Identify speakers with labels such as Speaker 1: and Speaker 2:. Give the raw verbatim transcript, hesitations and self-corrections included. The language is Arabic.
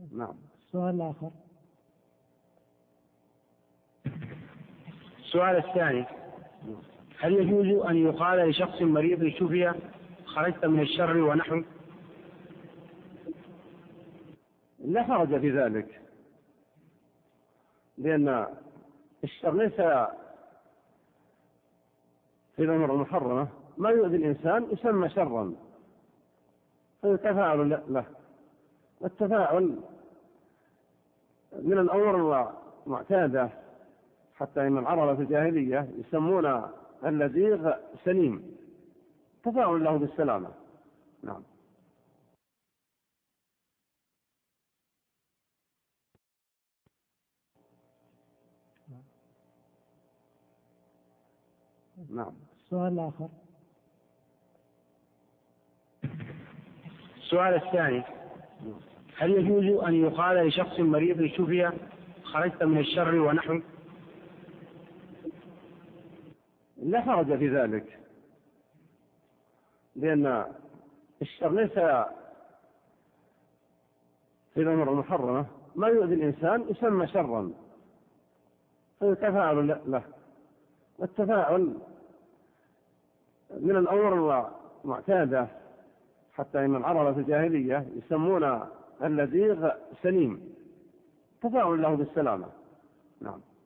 Speaker 1: نعم.
Speaker 2: السؤال الآخر.
Speaker 3: السؤال الثاني: هل يجوز أن يقال لشخص مريض شفي خرجت من الشر ونحو؟
Speaker 1: لا حرج في ذلك، لأن الشر ليس في الأمور المحرمة، ما يؤذي الإنسان يسمى شرا فيتفاعل له. والتفاعل من الأمور المعتادة، حتى إن العرب في الجاهلية يسمون اللذيذ سليم، تفاعل له بالسلامة. نعم. نعم.
Speaker 2: السؤال الآخر.
Speaker 3: السؤال الثاني: هل يجوز أن يقال لشخص مريض شفي خرجت من الشر ونحو؟
Speaker 1: لا حرج في ذلك، لأن الشر ليس في الأمور المحرمة، ما يؤذي الإنسان يسمى شرا فيتفاعل له. والتفاعل من الأمور المعتادة، حتى إن العرب في الجاهلية يسمون اللذيذ سليم، تفاعل له بالسلامة. نعم.